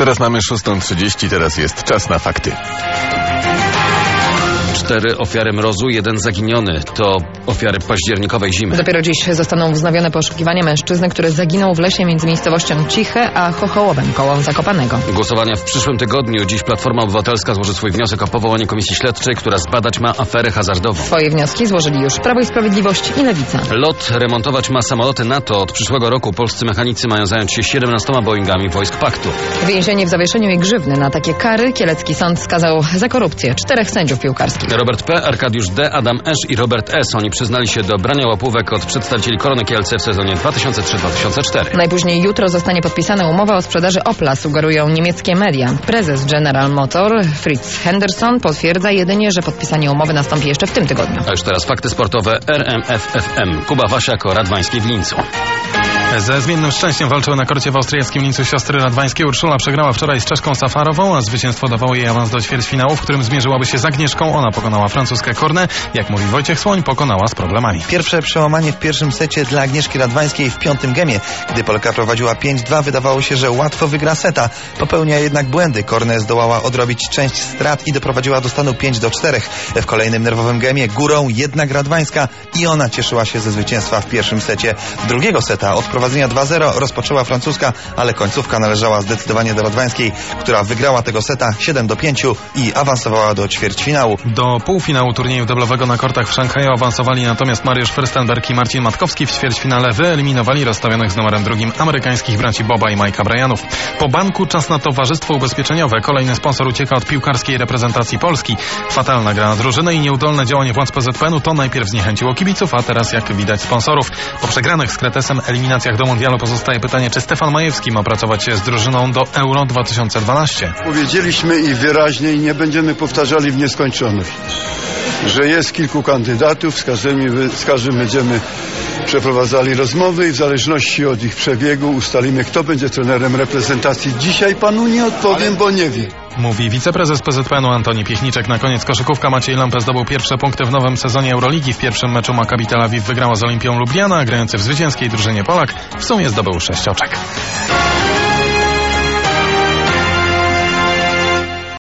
Teraz mamy 6:30, teraz jest czas na fakty. 4 ofiary mrozu, 1 zaginiony. To ofiary październikowej zimy. Dopiero dziś zostaną wznowione poszukiwania mężczyzny, który zaginął w lesie między miejscowością Ciche a Chochołowem koło Zakopanego. Głosowania w przyszłym tygodniu. Dziś Platforma Obywatelska złoży swój wniosek o powołanie komisji śledczej, która zbadać ma aferę hazardową. Swoje wnioski złożyli już Prawo i Sprawiedliwość i Lewica. LOT remontować ma samoloty NATO. Od przyszłego roku polscy mechanicy mają zająć się 17 Boeingami wojsk paktu. Więzienie w zawieszeniu i grzywny. Na takie kary kielecki sąd skazał za korupcję 4 sędziów piłkarskich. Robert P., Arkadiusz D., Adam Esz i Robert S. Oni przyznali się do brania łapówek od przedstawicieli Korony Kielce w sezonie 2003-2004. Najpóźniej jutro zostanie podpisana umowa o sprzedaży Opla, sugerują niemieckie media. Prezes General Motor Fritz Henderson potwierdza jedynie, że podpisanie umowy nastąpi jeszcze w tym tygodniu. A już teraz fakty sportowe RMF FM. Kuba Wasiak o Radwańskiej w Lincu. Ze zmiennym szczęściem walczyły na korcie w austriackim Lincu siostry radwańskie. Urszula przegrała wczoraj z Czeszką Safarową, a zwycięstwo dawało jej awans do ćwierćfinału, w którym zmierzyłaby się z Agnieszką. Ona pokonała francuskę Cornet. Jak mówi Wojciech Słoń, pokonała z problemami. Pierwsze przełamanie w pierwszym secie dla Agnieszki Radwańskiej w 5. gemie. Gdy Polka prowadziła 5-2, wydawało się, że łatwo wygra seta. Popełnia jednak błędy. Cornet zdołała odrobić część strat i doprowadziła do stanu 5-4. W kolejnym nerwowym gemie górą jednak Radwańska i ona cieszyła się ze zwycięstwa w pierwszym secie. Drugiego seta od prowadzenia 2-0 rozpoczęła francuska, ale końcówka należała zdecydowanie do Radwańskiej, która wygrała tego seta 7-5 i awansowała do ćwierćfinału. Do półfinału turnieju deblowego na kortach w Szanghaju awansowali natomiast Mariusz Fürstenberg i Marcin Matkowski. W ćwierćfinale wyeliminowali rozstawionych z numerem 2 amerykańskich braci Boba i Majka Bryanów. Po banku czas na towarzystwo ubezpieczeniowe. Kolejny sponsor ucieka od piłkarskiej reprezentacji Polski. Fatalna gra na drużynę i nieudolne działanie władz PZPN-u to najpierw zniechęciło kibiców, a teraz jak widać sponsorów. Po przegranych z Kretesem eliminacjach do mundialu pozostaje pytanie, czy Stefan Majewski ma pracować z drużyną do Euro 2012. Powiedzieliśmy i wyraźnie i nie będziemy powtarzali w nieskończoność, że jest kilku kandydatów, z każdym będziemy przeprowadzali rozmowy i w zależności od ich przebiegu ustalimy, kto będzie trenerem reprezentacji. Dzisiaj panu nie odpowiem, bo nie wiem. Mówi wiceprezes PZPN-u Antoni Piechniczek. Na koniec koszykówka. Maciej Lampę zdobył pierwsze punkty w nowym sezonie Euroligi. W pierwszym meczu Maccabi Tel Awiw wygrała z Olimpią Lubliana, a grający w zwycięskiej drużynie Polak w sumie zdobył 6 oczek.